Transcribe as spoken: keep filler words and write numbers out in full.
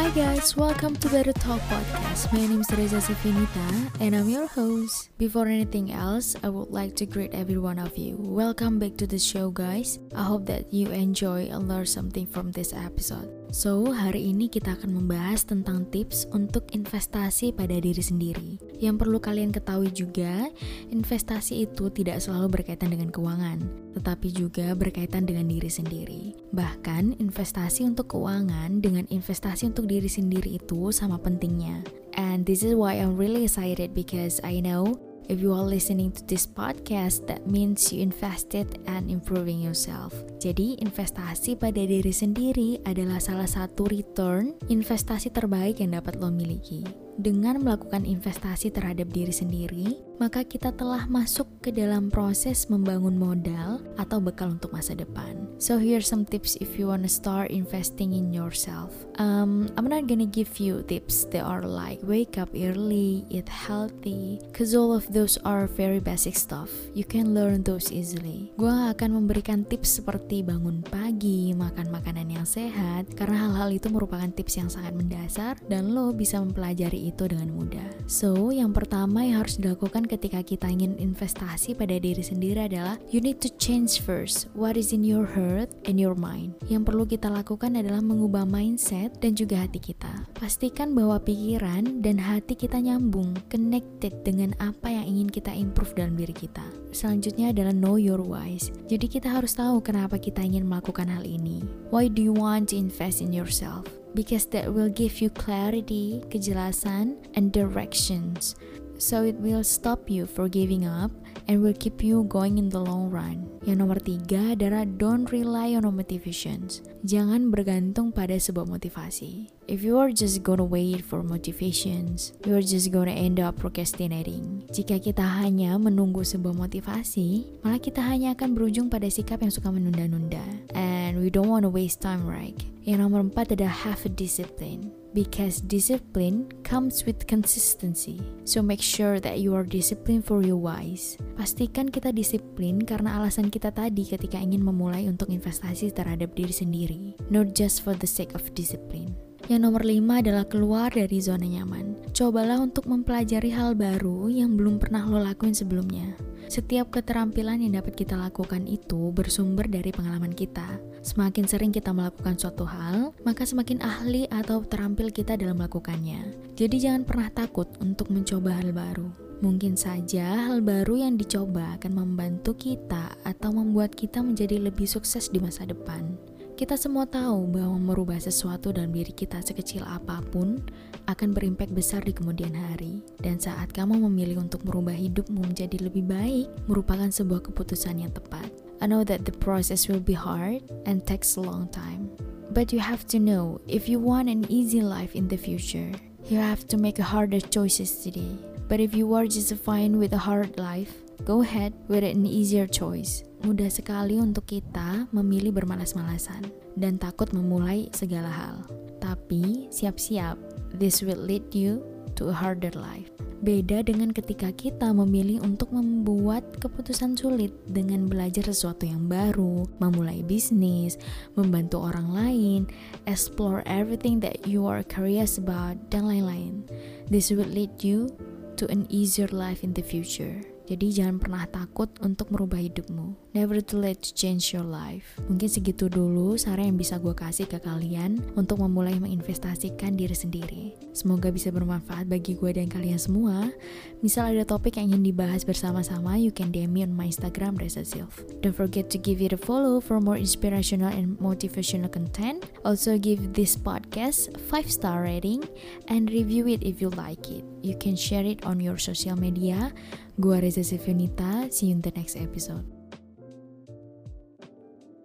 Hi guys, welcome to Better Talk Podcast. My name is Reza Sifinita and I'm your host. Before anything else, I would like to greet every one of you. Welcome back to the show guys. I hope that you enjoy and learn something from this episode. So, hari ini kita akan membahas tentang tips untuk investasi pada diri sendiri. Yang perlu kalian ketahui juga, investasi itu tidak selalu berkaitan dengan keuangan, tetapi juga berkaitan dengan diri sendiri. Bahkan, investasi untuk keuangan dengan investasi untuk diri sendiri itu sama pentingnya. And this is why I'm really excited because I know if you are listening to this podcast, that means you invested and improving yourself. Jadi, investasi pada diri sendiri adalah salah satu return investasi terbaik yang dapat lo miliki. Dengan melakukan investasi terhadap diri sendiri, maka kita telah masuk ke dalam proses membangun modal atau bekal untuk masa depan. So here's some tips if you wanna start investing in yourself. Um, I'm not gonna give you tips that are like wake up early, eat healthy, cause all of those are very basic stuff. You can learn those easily. Gua akan memberikan tips seperti bangun pagi, makan makanan yang sehat, karena hal-hal itu merupakan tips yang sangat mendasar dan lo bisa mempelajari itu dengan mudah. So, yang pertama yang harus dilakukan ketika kita ingin investasi pada diri sendiri adalah you need to change first what is in your heart and your mind. Yang perlu kita lakukan adalah mengubah mindset dan juga hati kita. Pastikan bahwa pikiran dan hati kita nyambung, connected dengan apa yang ingin kita improve dalam diri kita. Selanjutnya adalah know your whys. Jadi kita harus tahu kenapa kita ingin melakukan hal ini. Why do you want to invest in yourself? Because that will give you clarity, kejelasan, and directions. So it will stop you from giving up and will keep you going in the long run. Yang nomor tiga adalah don't rely on motivations. Jangan bergantung pada sebuah motivasi. If you are just gonna wait for motivations, you are just gonna end up procrastinating. Jika kita hanya menunggu sebuah motivasi, malah kita hanya akan berujung pada sikap yang suka menunda-nunda. And we don't wanna waste time, right? Yang nomor empat adalah have a discipline. Because discipline comes with consistency. So make sure that you are disciplined for your whys. Pastikan kita disiplin karena alasan kita tadi ketika ingin memulai untuk investasi terhadap diri sendiri. Not just for the sake of discipline. Yang nomor lima adalah keluar dari zona nyaman. Cobalah untuk mempelajari hal baru yang belum pernah lo lakuin sebelumnya. Setiap keterampilan yang dapat kita lakukan itu bersumber dari pengalaman kita. Semakin sering kita melakukan suatu hal, maka semakin ahli atau terampil kita dalam melakukannya. Jadi jangan pernah takut untuk mencoba hal baru. Mungkin saja hal baru yang dicoba akan membantu kita atau membuat kita menjadi lebih sukses di masa depan. Kita semua tahu bahwa merubah sesuatu dalam diri kita sekecil apapun akan berimpak besar di kemudian hari. Dan saat kamu memilih untuk merubah hidupmu menjadi lebih baik, merupakan sebuah keputusan yang tepat. I know that the process will be hard and takes a long time. But you have to know, if you want an easy life in the future, you have to make harder choices today. But if you are just fine with a hard life, go ahead with an easier choice. Mudah sekali untuk kita memilih bermalas-malasan dan takut memulai segala hal. Tapi siap-siap, this will lead you to a harder life. Beda dengan ketika kita memilih untuk membuat keputusan sulit dengan belajar sesuatu yang baru, memulai bisnis, membantu orang lain, explore everything that you are curious about, dan lain-lain. This will lead you to an easier life in the future. Jadi jangan pernah takut untuk merubah hidupmu. Never too late to change your life. Mungkin segitu dulu saran yang bisa gue kasih ke kalian untuk memulai menginvestasikan diri sendiri. Semoga bisa bermanfaat bagi gue dan kalian semua. Misal ada topik yang ingin dibahas bersama-sama, you can D M me on my Instagram Reza Silv. Don't forget to give it a follow for more inspirational and motivational content. Also give this podcast five star rating and review it if you like it. You can share it on your social media. Gua Reza Sifinita, see you in the next episode.